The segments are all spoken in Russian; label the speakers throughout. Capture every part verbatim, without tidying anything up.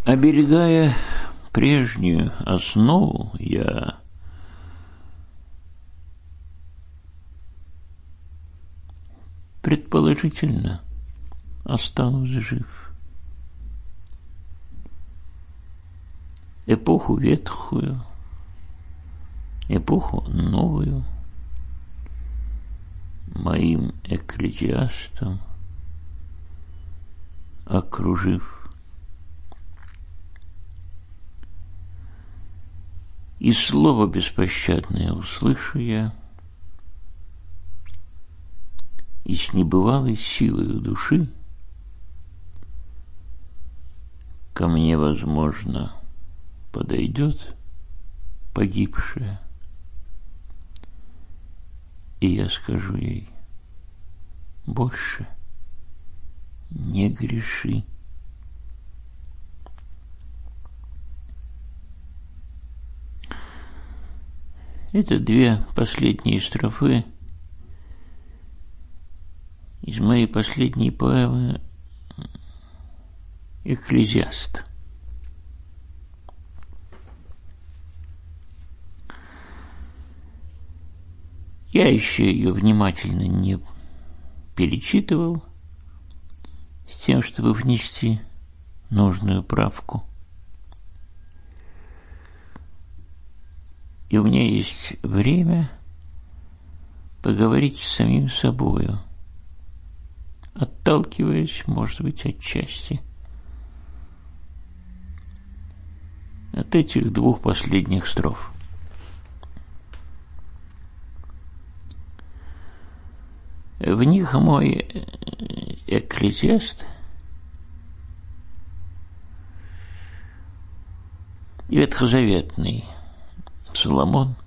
Speaker 1: Оберегая прежнюю основу, я предположительно останусь жив. Эпоху ветхую, эпоху новую моим экклезиастом окружив. И слово беспощадное услышу я, и с небывалой силою души ко мне, возможно, подойдет погибшая, и я скажу ей: больше не греши. Это две последние строфы из моей последней поэмы «Экклезиаст». Я еще ее внимательно не перечитывал с тем, чтобы внести нужную правку. И у меня есть время поговорить с самим собою, отталкиваясь, может быть, отчасти от этих двух последних строф. В них мой экклезиаст ветхозаветный Соломон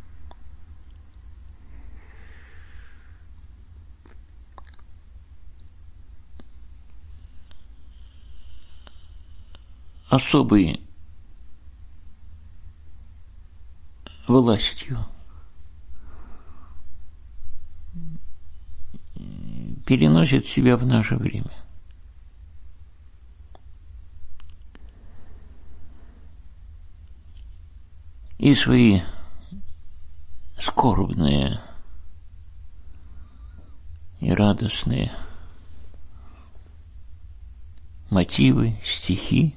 Speaker 1: особой властью переносит себя в наше время. И свои скорбные и радостные мотивы, стихи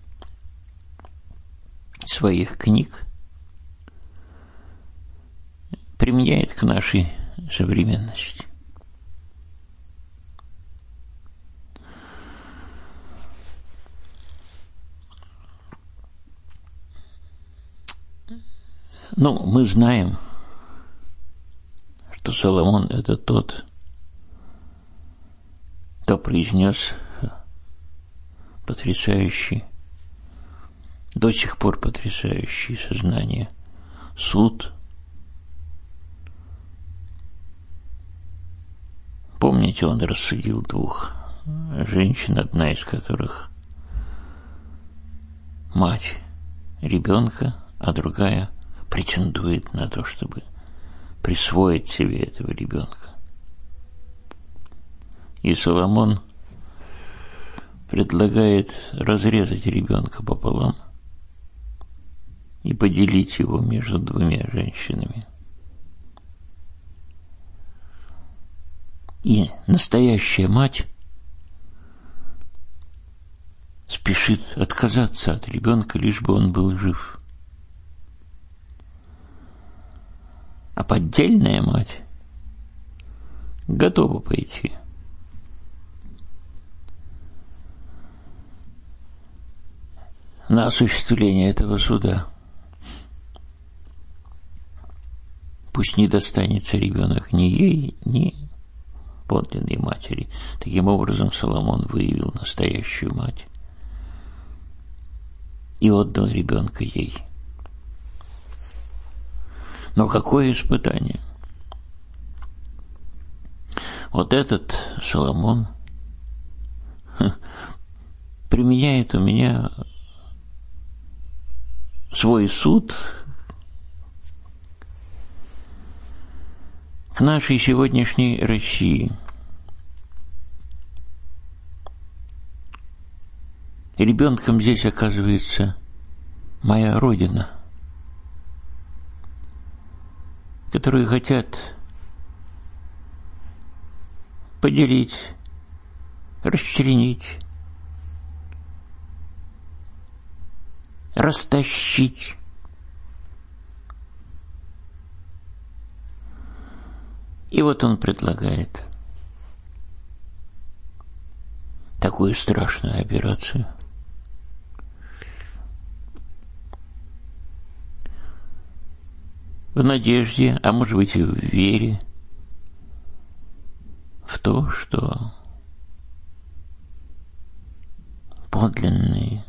Speaker 1: своих книг применяет к нашей современности. Ну, мы знаем, что Соломон – это тот, кто произнес потрясающий, до сих пор потрясающий сознание суд. Помните, он рассудил двух женщин, одна из которых мать ребенка, а другая претендует на то, чтобы присвоить себе этого ребенка. И Соломон предлагает разрезать ребенка пополам и поделить его между двумя женщинами. И настоящая мать спешит отказаться от ребенка, лишь бы он был жив. А поддельная мать готова пойти на осуществление этого суда. Пусть не достанется ребенок ни ей, ни подлинной матери. Таким образом, Соломон выявил настоящую мать и отдал ребенка ей. Но какое испытание? Вот этот Соломон применяет у меня свой суд к нашей сегодняшней России. И ребенком здесь оказывается моя Родина, которые хотят поделить, расчленить, растащить. И вот он предлагает такую страшную операцию. В надежде, а может быть и в вере, в то, что подлинные,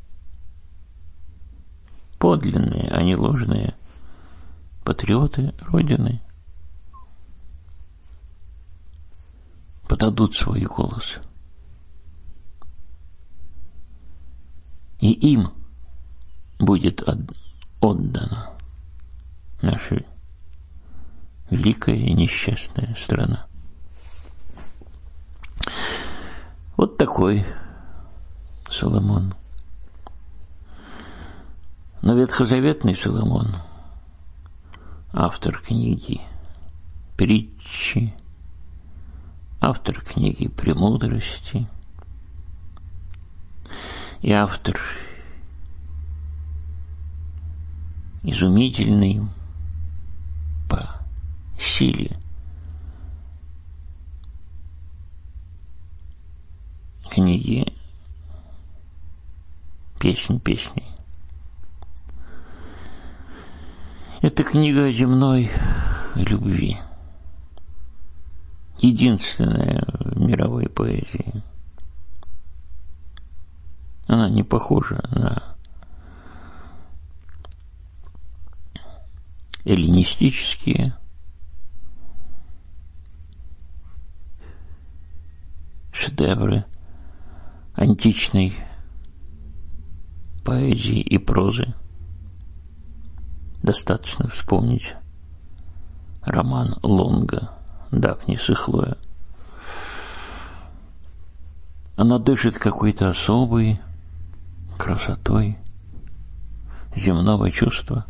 Speaker 1: подлинные, а не ложные патриоты Родины подадут свой голос. И им будет отдана наша великая и несчастная страна. Вот такой Соломон. Но ветхозаветный Соломон, автор книги «Притчи», автор книги «Премудрости» и автор изумительный по силе книги «Песнь песней». Это книга о земной любви, единственная в мировой поэзии. Она не похожа на эллинистические шедевры античной поэзии и прозы. Достаточно вспомнить роман Лонга «Дафнис и Хлоя». Она дышит какой-то особой красотой земного чувства.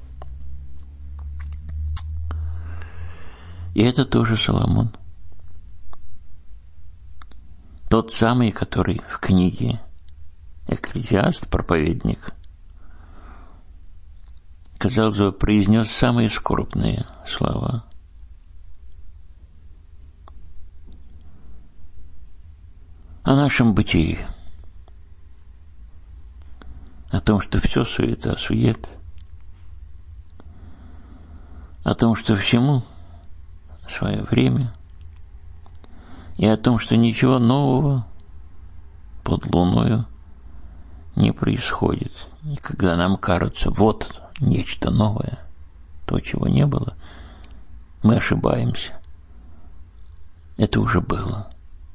Speaker 1: И это тоже Соломон. Тот самый, который в книге «Экклезиаст», проповедник, казалось бы, произнес самые скорбные слова. О нашем бытии, о том, что все суета-сует, о том, что всему свое время, и о том, что ничего нового под луною не происходит. И когда нам кажется, вот нечто новое, то, чего не было, мы ошибаемся. Это уже было.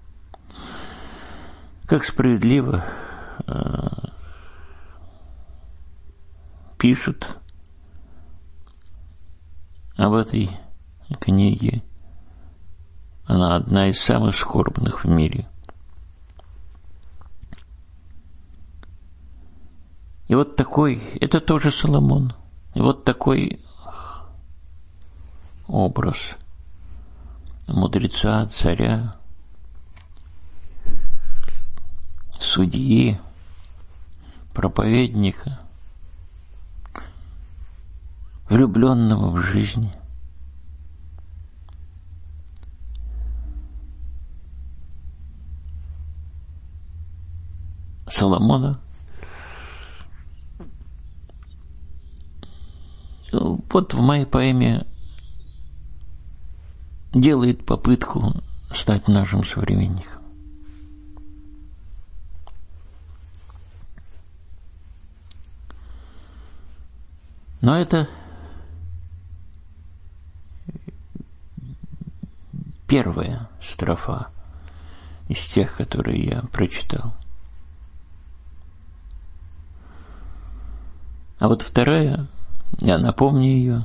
Speaker 1: Как справедливо э, пишут об этой книге, она одна из самых скорбных в мире. И вот такой, это тоже Соломон, и вот такой образ мудреца, царя, судьи, проповедника, влюбленного в жизнь. Соломона. Вот в моей поэме делает попытку стать нашим современником. Но это первая строфа из тех, которые я прочитал. А вот вторая, я напомню ее,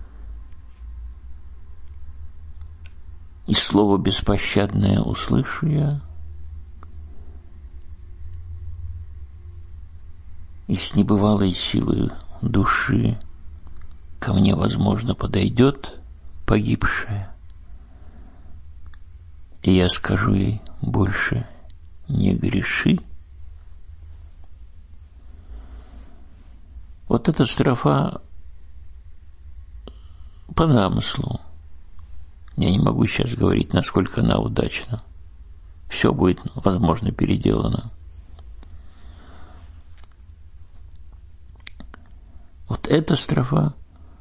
Speaker 1: и слово беспощадное услышу я, и с небывалой силой души ко мне, возможно, подойдет погибшая, и я скажу ей: больше не греши. Вот эта строфа по замыслу. Я не могу сейчас говорить, насколько она удачна. Все будет, возможно, переделано. Вот эта строфа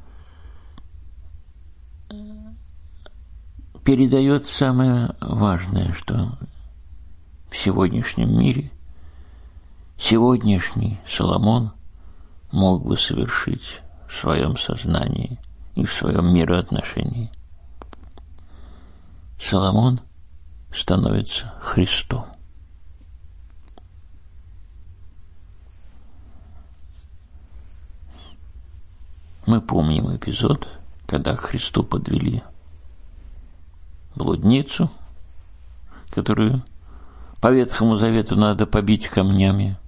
Speaker 1: передает самое важное, что в сегодняшнем мире сегодняшний Соломон мог бы совершить в своем сознании и в своем мироотношении. Соломон становится Христом. Мы помним эпизод, когда к Христу подвели блудницу, которую по Ветхому Завету надо побить камнями.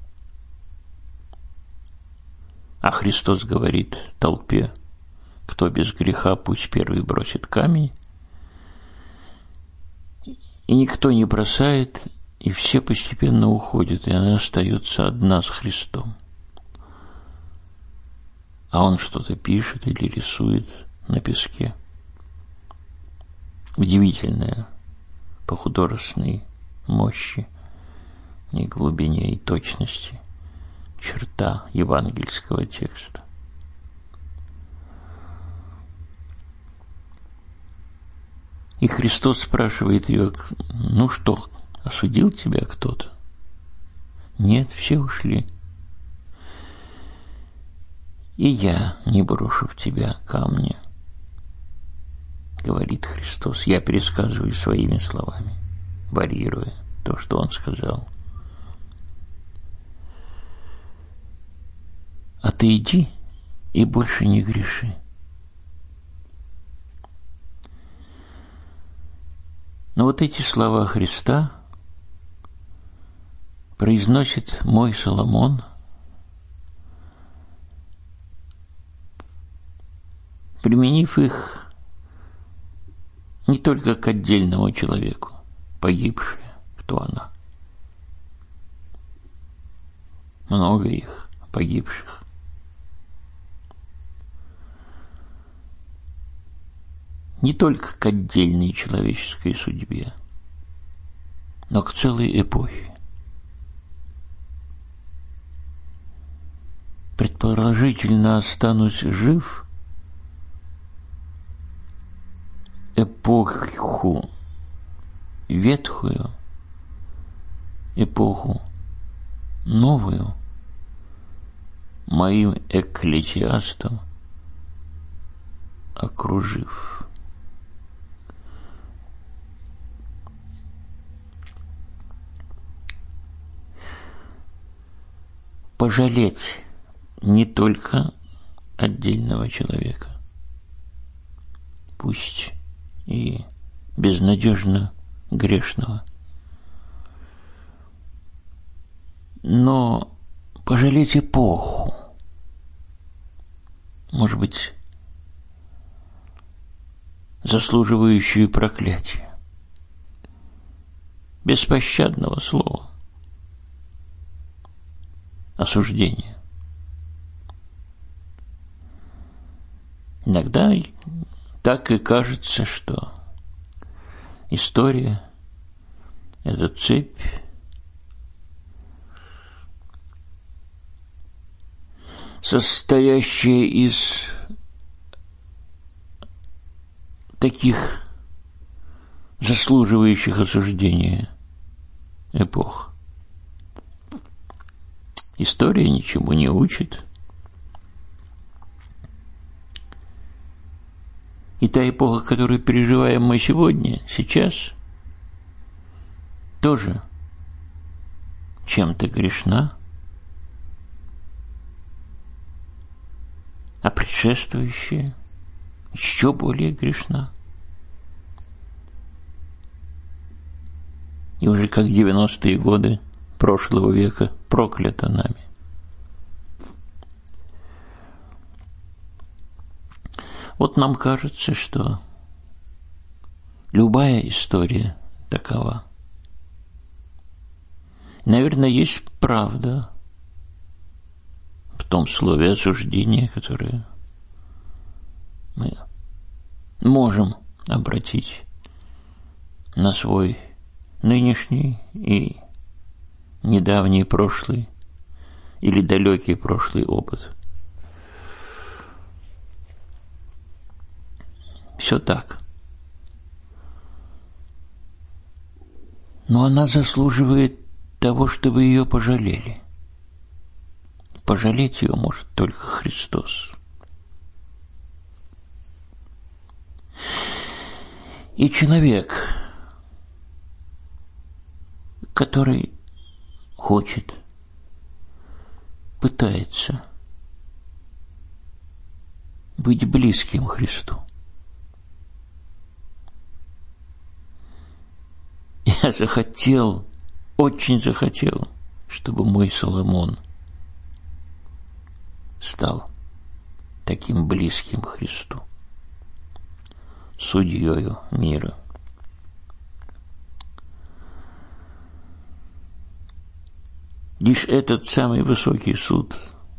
Speaker 1: А Христос говорит толпе: кто без греха, пусть первый бросит камень. И никто не бросает, и все постепенно уходят, и она остается одна с Христом. А он что-то пишет или рисует на песке. Удивительная по художественной мощи и глубине, и точности черта евангельского текста. И Христос спрашивает ее: ну что, осудил тебя кто-то? Нет, все ушли. И я не брошу в тебя камня, говорит Христос. Я пересказываю своими словами, варьируя то, что он сказал. А ты иди и больше не греши. Но вот эти слова Христа произносит мой Соломон, применив их не только к отдельному человеку, погибшая, кто она. Много их погибших. Не только к отдельной человеческой судьбе, но к целой эпохе. Предположительно, останусь жив эпоху ветхую, эпоху новую, моим экклесиастом окружив. Пожалеть не только отдельного человека, пусть и безнадежно грешного, но пожалеть эпоху, может быть, заслуживающую проклятия, беспощадного слова, осуждения. Иногда так и кажется, что история – это цепь, состоящая из таких заслуживающих осуждения эпох. История ничему не учит. И та эпоха, которую переживаем мы сегодня, сейчас, тоже чем-то грешна, а предшествующая еще более грешна. И уже как девяностые годы прошлого века проклята нами. Вот нам кажется, что любая история такова. Наверное, есть правда в том слове осуждения, которое мы можем обратить на свой нынешний и недавний прошлый или далекий прошлый опыт. Все так. Но она заслуживает того, чтобы ее пожалели. Пожалеть ее может только Христос. И человек, который хочет, пытается быть близким Христу. Я захотел, очень захотел, чтобы мой Соломон стал таким близким Христу, судьёю мира. Лишь этот самый высокий суд,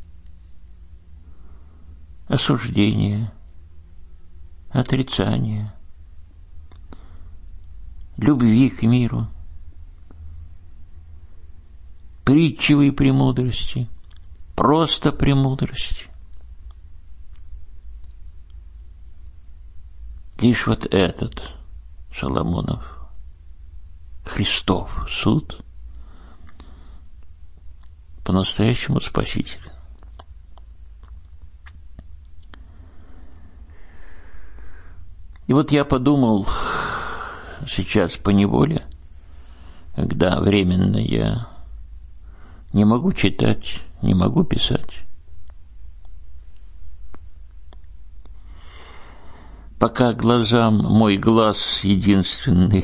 Speaker 1: осуждение, отрицание, любви к миру, притчевой премудрости, просто премудрости. Лишь вот этот Соломонов, Христов суд по-настоящему спасителен. И вот я подумал сейчас поневоле, когда временно я не могу читать, не могу писать, пока глазам мой глаз единственный,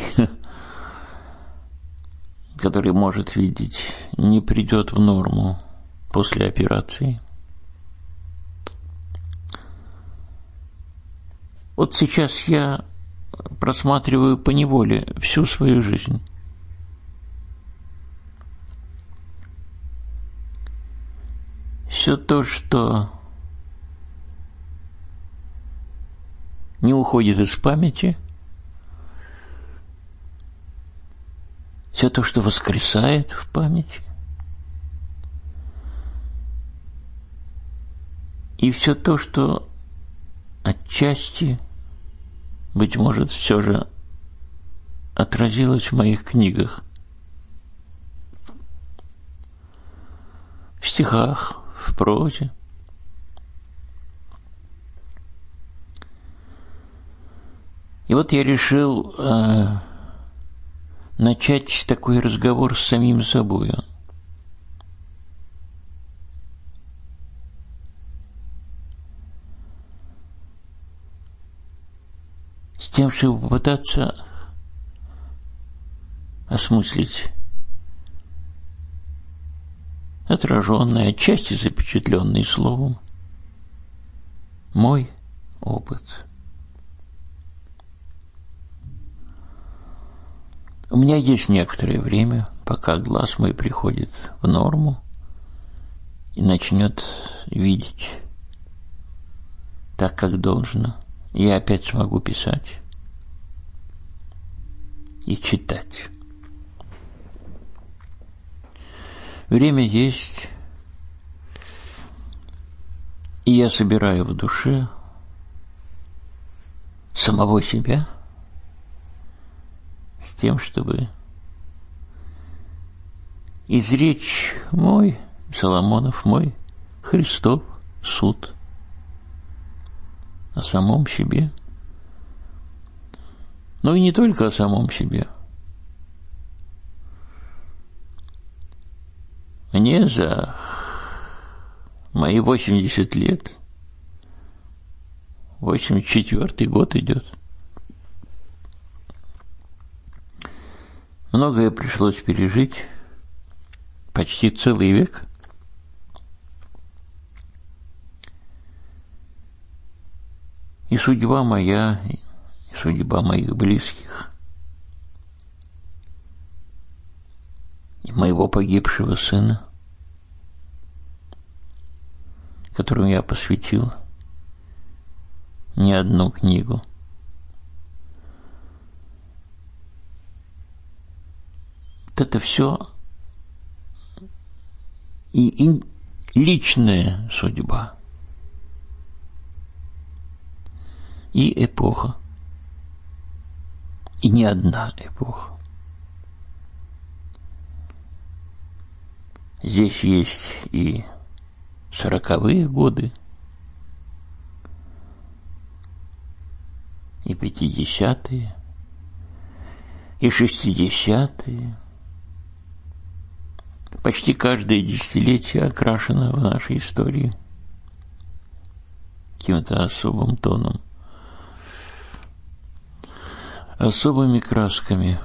Speaker 1: который может видеть, не придет в норму после операции. Вот сейчас я просматриваю поневоле всю свою жизнь. Все то, что не уходит из памяти, все то, что воскресает в памяти, и все то, что отчасти, быть может, все же отразилось в моих книгах, в стихах, в прозе. И вот я решил э, начать такой разговор с самим собой. С тем, чтобы попытаться осмыслить отраженный, отчасти запечатленный словом мой опыт. У меня есть некоторое время, пока глаз мой приходит в норму и начнет видеть так, как должно. Я опять смогу писать и читать. Время есть, и я собираю в душе самого себя с тем, чтобы изречь мой Соломонов, мой Христов суд о самом себе, но и не только о самом себе. Мне за мои восемьдесят лет, восемьдесят четвёртый год идет, многое пришлось пережить, почти целый век. И судьба моя, и судьба моих близких, и моего погибшего сына, которому я посвятил не одну книгу. Вот это все и, и личная судьба, и эпоха, и не одна эпоха. Здесь есть и сороковые годы, и пятидесятые, и шестидесятые. Почти каждое десятилетие окрашено в нашей истории каким-то особым тоном, особыми красками.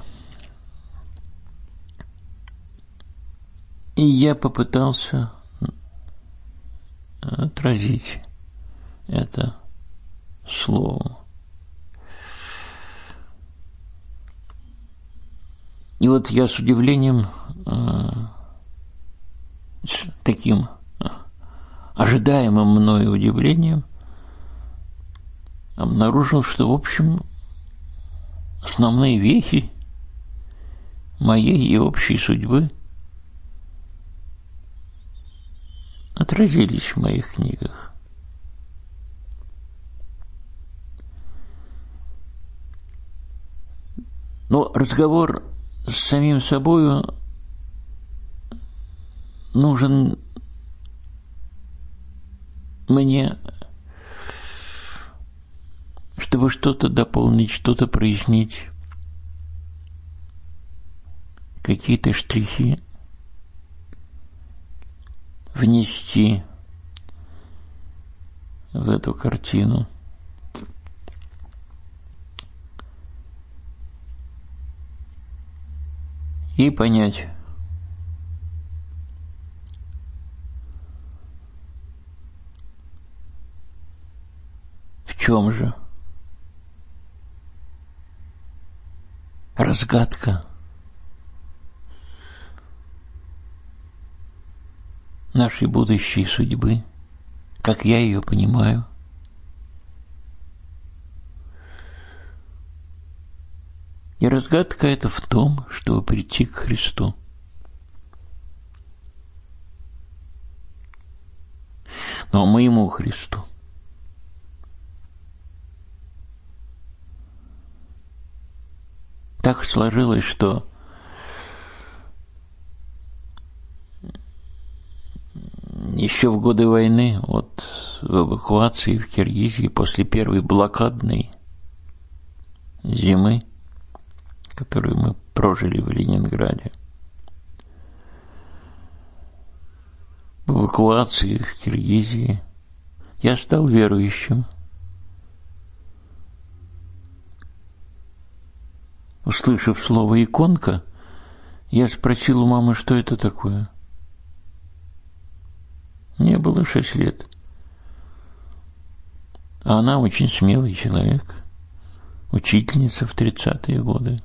Speaker 1: И я попытался отразить это словом. И вот я с удивлением, с таким ожидаемым мною удивлением обнаружил, что, в общем, основные вехи моей и общей судьбы отразились в моих книгах. Но разговор с самим собою нужен мне, чтобы что-то дополнить, что-то прояснить, какие-то штрихи внести в эту картину. И понять, в чем же разгадка нашей будущей судьбы, как я ее понимаю. И разгадка эта в том, чтобы прийти к Христу. Но моему Христу. Так сложилось, что еще в годы войны, вот в эвакуации в Киргизии после первой блокадной зимы, которую мы прожили в Ленинграде, в эвакуации в Киргизии, я стал верующим. Услышав слово «иконка», я спросил у мамы, что это такое. Мне было шесть лет. А она очень смелый человек, учительница в тридцатые годы.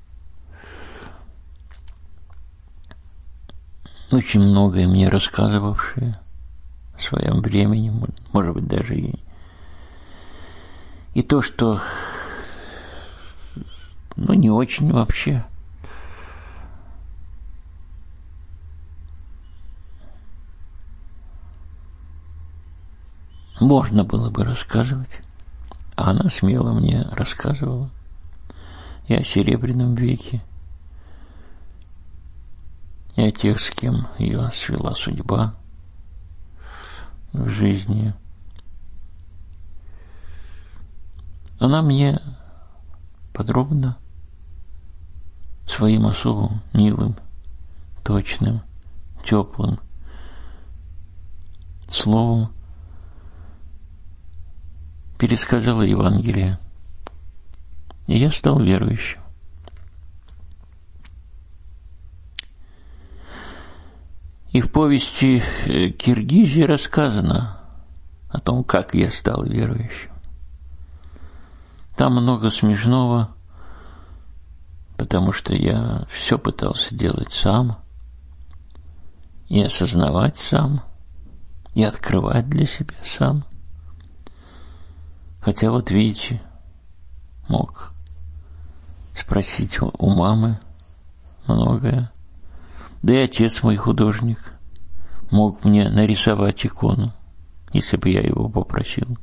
Speaker 1: Очень многое мне рассказывавшая о своем времени, может быть, даже и, и то, что, ну, не очень вообще. Можно было бы рассказывать, а она смело мне рассказывала и о Серебряном веке, и о тех, с кем ее свела судьба в жизни. Она мне подробно, своим особым, милым, точным, теплым словом пересказала Евангелие, и я стал верующим. И в повести «Киргизия» рассказано о том, как я стал верующим. Там много смешного, потому что я все пытался делать сам, и осознавать сам, и открывать для себя сам. Хотя вот видите, мог спросить у мамы многое. Да и отец мой художник мог мне нарисовать икону, если бы я его попросил.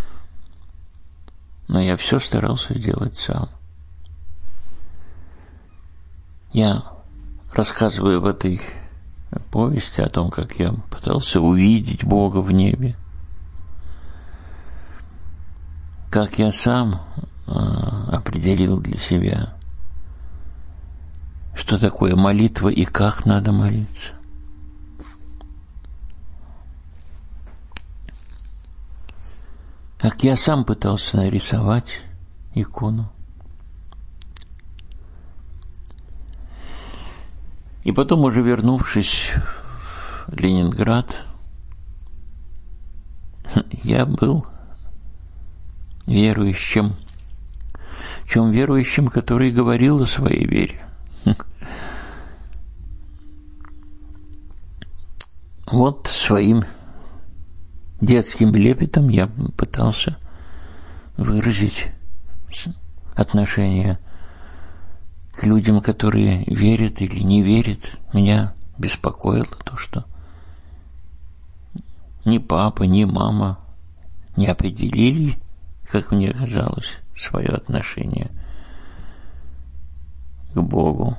Speaker 1: Но я все старался делать сам. Я рассказываю в этой повести о том, как я пытался увидеть Бога в небе, как я сам э, определил для себя, что такое молитва и как надо молиться. Как я сам пытался нарисовать икону. И потом, уже вернувшись в Ленинград, я был верующим, чем верующим, который говорил о своей вере. Вот своим детским лепетом я пытался выразить отношение к людям, которые верят или не верят. Меня беспокоило то, что ни папа, ни мама не определили, как мне казалось, свое отношение к Богу.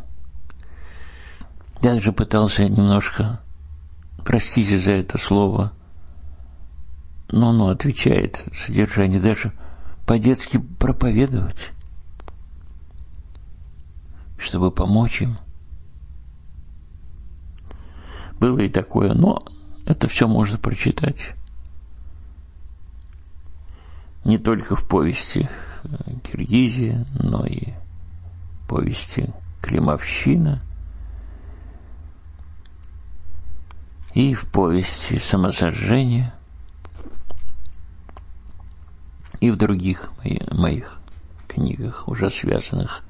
Speaker 1: Я даже пытался немножко, простите за это слово, но оно отвечает содержанию, даже по-детски проповедовать, чтобы помочь им. Было и такое, но это все можно прочитать не только в повести «Киргизия», но и в повести «Климовщина», и в повести «Самосожжение», и в других моих книгах, уже связанных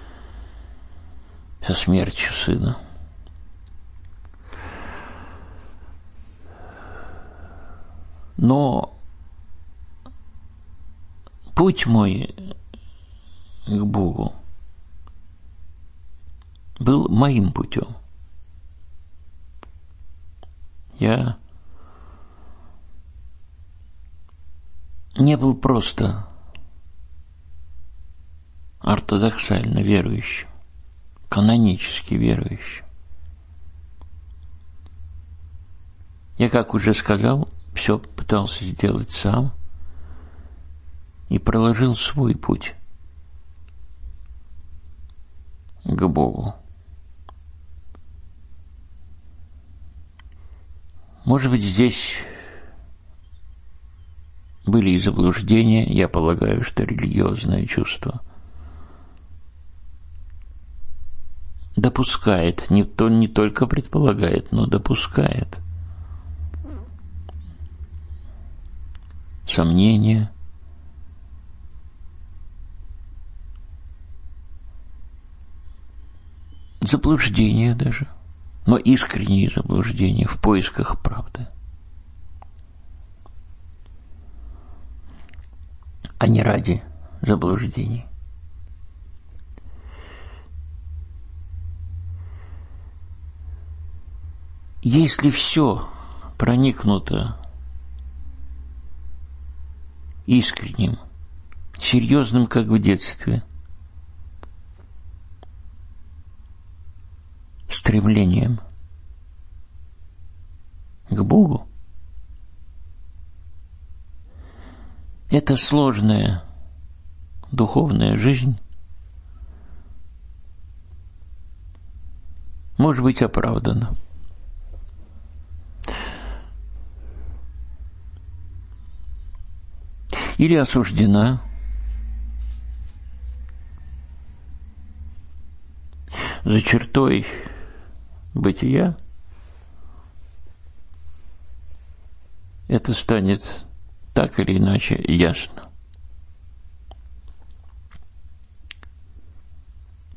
Speaker 1: со смертью сына. Но путь мой к Богу был моим путем. Я не был просто ортодоксально верующим, канонически верующим. Я, как уже сказал, все пытался сделать сам и проложил свой путь к Богу. Может быть, здесь были и заблуждения, я полагаю, что религиозное чувство допускает, не, то, не только предполагает, но допускает сомнения, заблуждения даже, но искренние заблуждения в поисках правды, а не ради заблуждений. Если все проникнуто искренним, серьезным, как в детстве, стремлением к Богу, эта сложная духовная жизнь может быть оправдана. Или осуждена за чертой бытия. Это станет так или иначе ясно.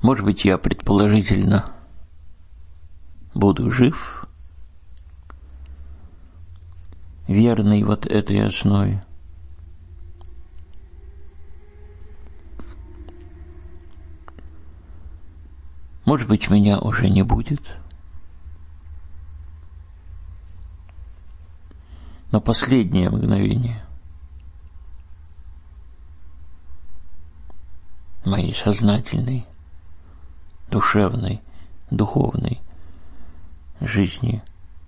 Speaker 1: Может быть, я предположительно буду жив, верный вот этой основе. Может быть, меня уже не будет. Но последнее мгновение моей сознательной, душевной, духовной жизни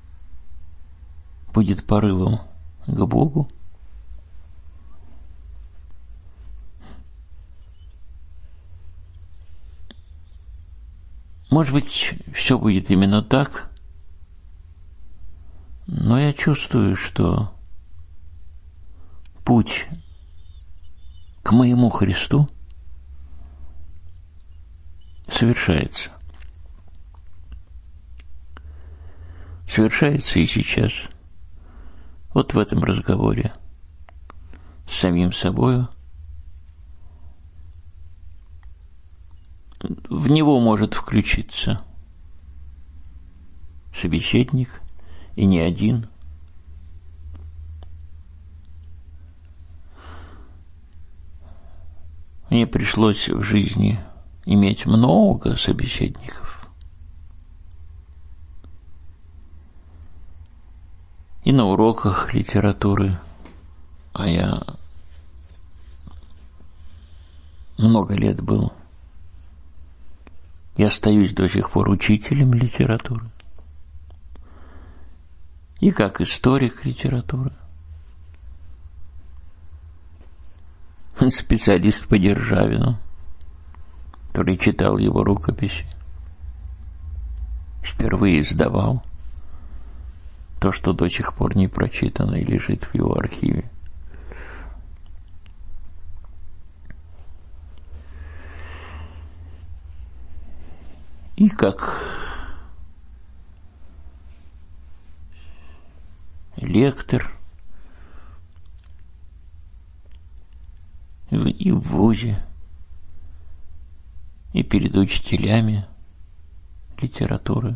Speaker 1: будет порывом к Богу. Может быть, все будет именно так, но я чувствую, что путь к моему Христу совершается. Совершается и сейчас, вот в этом разговоре с самим собою. В него может включиться собеседник, и не один. Мне пришлось в жизни иметь много собеседников. И на уроках литературы, а я много лет был, я остаюсь до сих пор учителем литературы. И как историк литературы. Специалист по Державину, который читал его рукописи, впервые издавал то, что до сих пор не прочитано и лежит в его архиве. И как лектор и в вузе, и перед учителями литературы.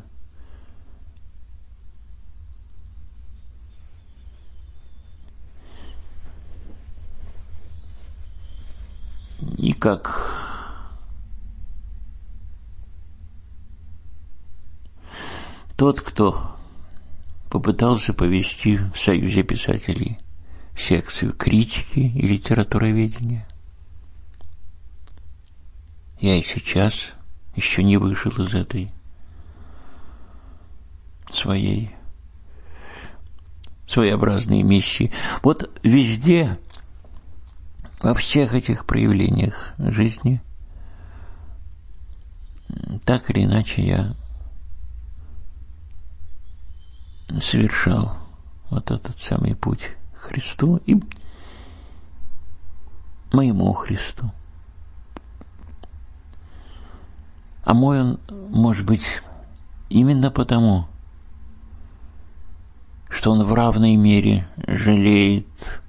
Speaker 1: И как тот, кто попытался повести в Союзе писателей секцию критики и литературоведения. Я и сейчас еще не вышел из этой своей своеобразной миссии. Вот везде, во всех этих проявлениях жизни, так или иначе я совершал вот этот самый путь к Христу и моему Христу. А мой он, может быть, именно потому, что он в равной мере жалеет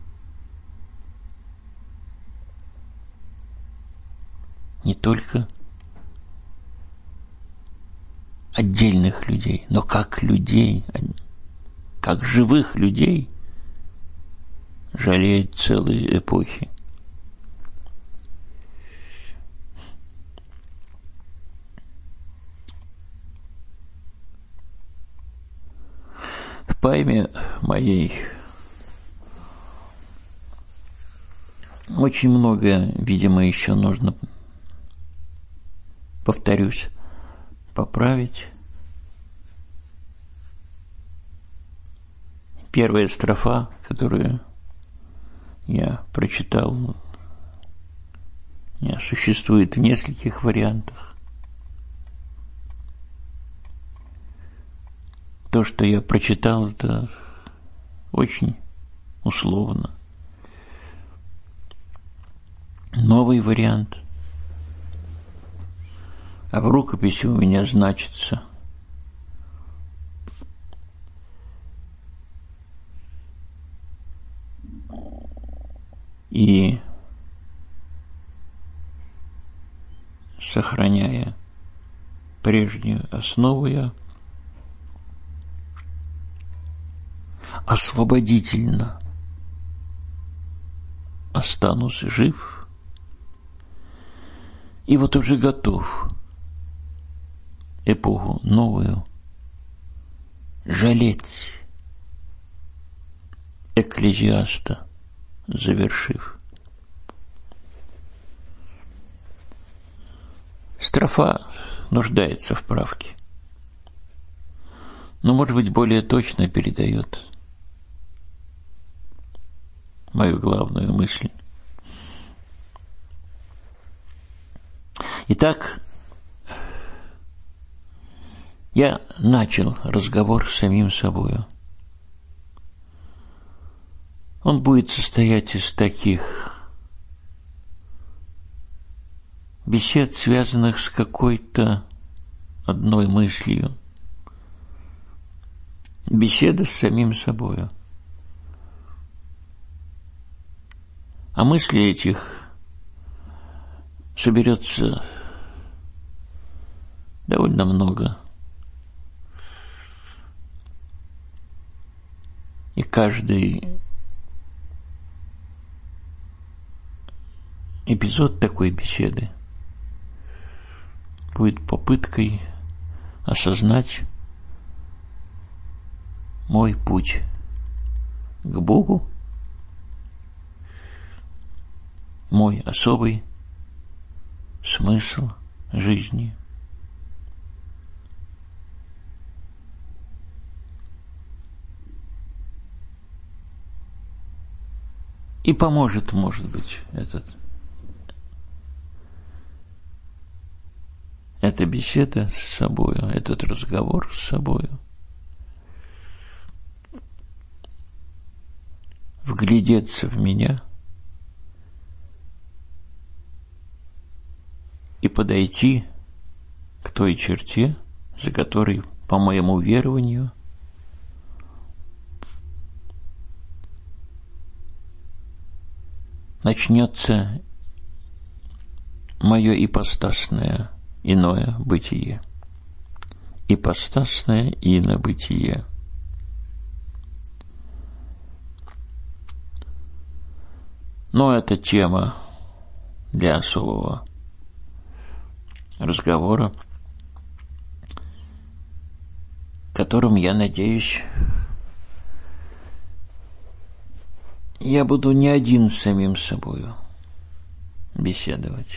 Speaker 1: не только отдельных людей, но как людей, как живых людей, жалеет целые эпохи. В поэме моей очень много, видимо, еще нужно, повторюсь, поправить. Первая строфа, которую я прочитал, существует в нескольких вариантах. То, что я прочитал, это очень условно. Новый вариант. А в рукописи у меня значится и сохраняя прежнюю основу, я освободительно останусь жив и вот уже готов эпоху новую жалеть, экклезиаста завершив. Строфа нуждается в правке, но, может быть, более точно передает мою главную мысль. Итак, я начал разговор с самим собою. Он будет состоять из таких бесед, связанных с какой-то одной мыслью. Беседа с самим собою. А мыслей этих соберется довольно много. И каждый эпизод такой беседы будет попыткой осознать мой путь к Богу, мой особый смысл жизни. И поможет, может быть, этот, эта беседа с собою, этот разговор с собою вглядеться в меня и подойти к той черте, за которой, по моему верованию, начнется мое ипостасное иное бытие. Ипостасное инобытие. Но это тема для особого разговора, которым, я надеюсь, я буду не один с самим собою беседовать.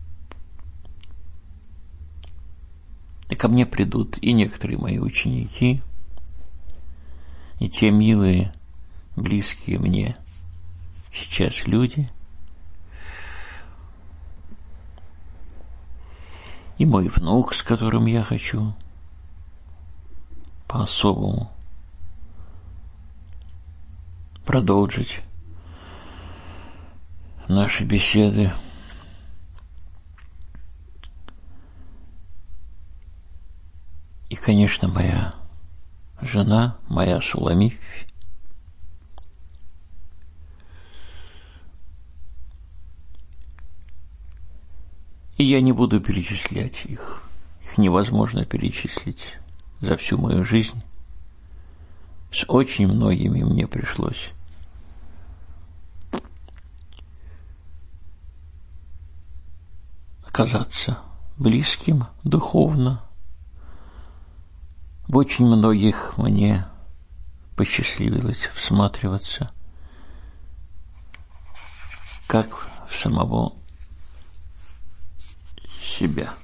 Speaker 1: И ко мне придут и некоторые мои ученики, и те милые, близкие мне сейчас люди, и мой внук, с которым я хочу по-особому продолжить наши беседы. И, конечно, моя жена, моя Суламифь. И я не буду перечислять их. Их невозможно перечислить за всю мою жизнь. С очень многими мне пришлось оказаться близким духовно. В очень многих мне посчастливилось всматриваться, как в самого себя.